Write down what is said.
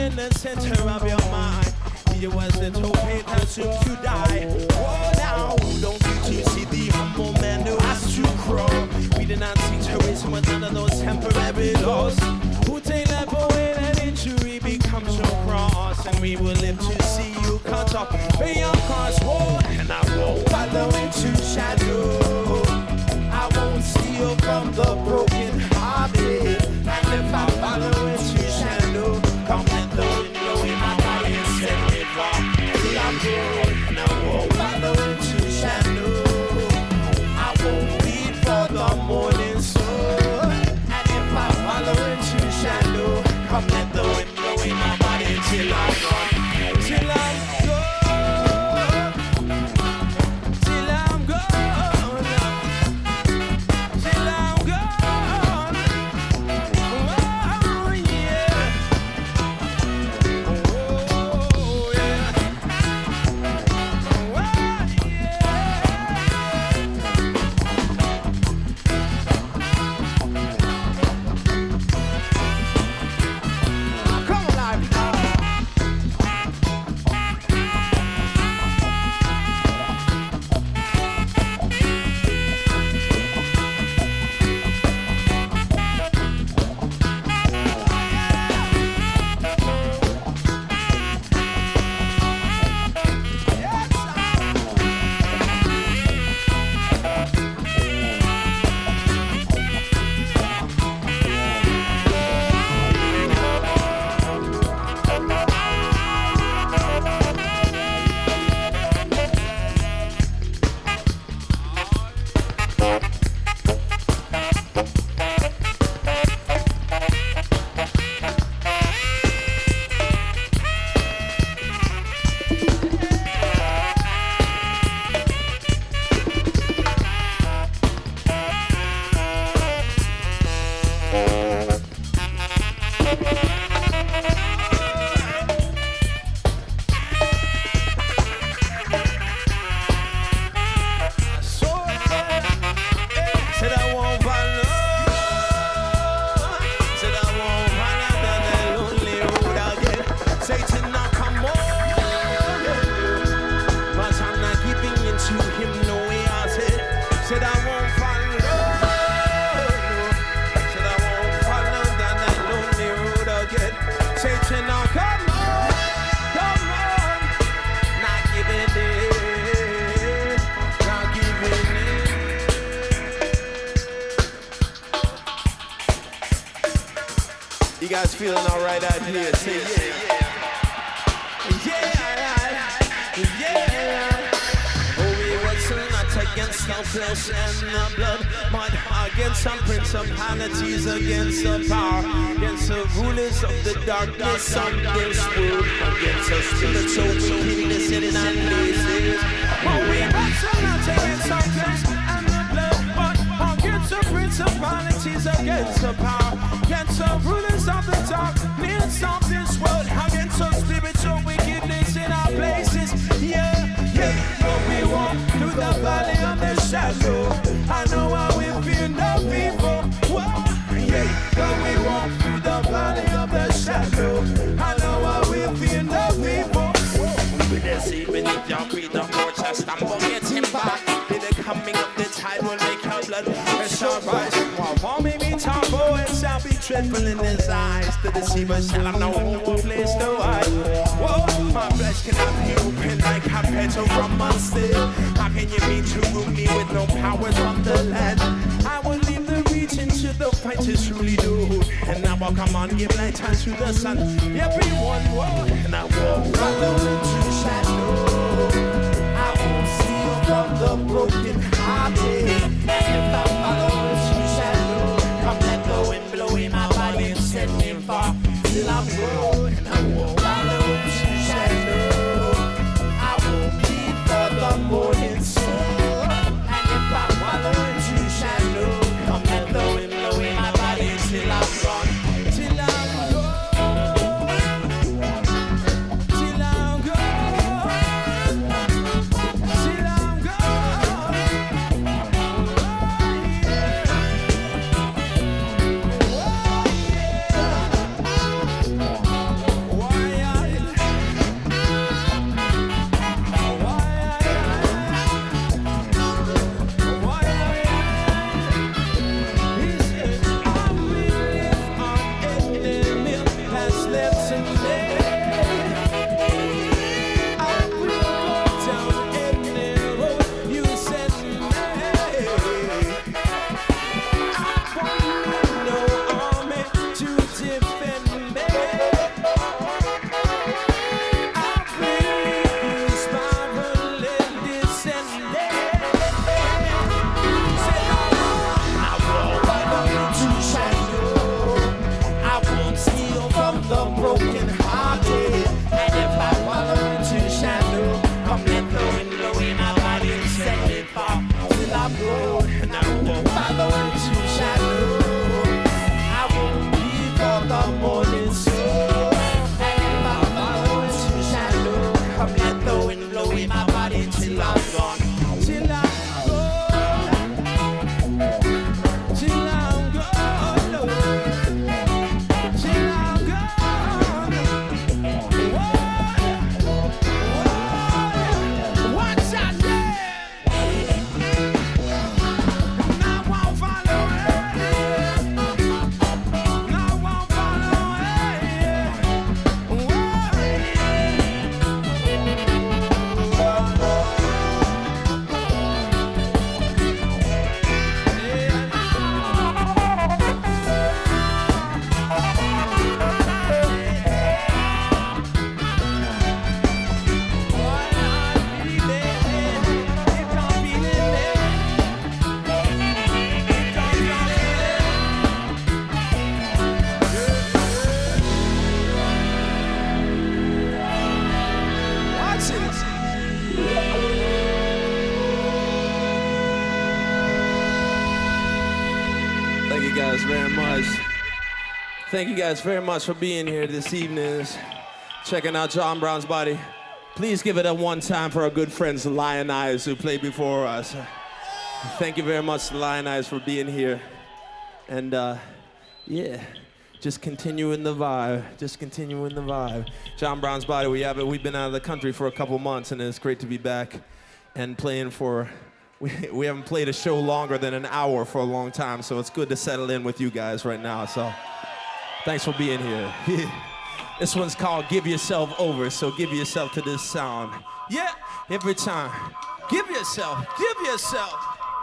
in the center of your mind. He was the tope consumed to die. Oh, now, don't you see the humble man who has to crawl? We did not see terrorism was none of those temporary laws. Who take life away and injury becomes your cross. And we will live to see you cut off. Pay your cost, war, and I won't follow into shadow. I won't steal from the broken hearted. And if I follow into shadow, come let the wind blow in my body and set me far. Till I'm good, and I won't follow into shadow. I won't wait for the morning sun. And if I follow into shadow, come let the wind blow in my body till I'm gone. Till I'm gone. Till I'm gone. Till I'm gone. Oh yeah. Oh yeah. Oh yeah. Come on, live. Said I won't follow. Said I won't follow down that lonely road again. Satan, now come on. But I'm not giving in to him, no way I said I won't follow. Said I won't follow down that lonely road again. Satan, now come on. Come on. Not giving in. Not giving in. You guys feeling all right out here? Say yeah. Yeah. Oh, we wrestle not against the flesh and the blood, but against some principalities, against the power, against the rulers of the darkness of this world, against the spiritual wickedness in our places. Oh, we wrestle not against the flesh and the blood, but against the principalities, against the power, against the rulers of the darkness of this world, against the spiritual wickedness in our places. Yeah. But we walk through the valley of the shadow. I know I will fear no evil. Whoa. Yeah. But we walk through the valley of the shadow. I know I will fear no evil. With the seed beneath your feet, the porch has stumbled, get him back. In the coming of the tide will make her blood pressure rise. While warming me tombow and shall be dreadful in his eyes. The deceiver shall have no place to hide. Whoa, my flesh cannot be open like a petal from a still. How can you mean to rule me with no powers from the land? I will leave the region to the fighters truly do. And I will come on, give light to the sun. Everyone walk, and I won't follow into shadow. I won't steal from the broken hearted. And if I follow into shadow, come let the wind blow in my body and set me far. Till I'm good, and I won't follow into shadow. I won't keep for the morning sun. And if I follow into shadow, come let the wind blow in my body till I'm gone. Till I'm gone. Till I'm gone. Till I'm gone. you guys very much. Thank you guys very much for being here this evening, checking out John Brown's Body. Please give it a one time for our good friends, the Lion Eyes, who played before us. Thank you very much, the Lion Eyes, for being here. And yeah, just continuing the vibe. Just continuing the vibe. John Brown's Body, we've been out of the country for a couple months, and it's great to be back and playing for. We haven't played a show longer than an hour for a long time, so it's good to settle in with you guys right now. So thanks for being here. This one's called Give Yourself Over, so give yourself to this sound. Yeah, every time. Give yourself, give yourself.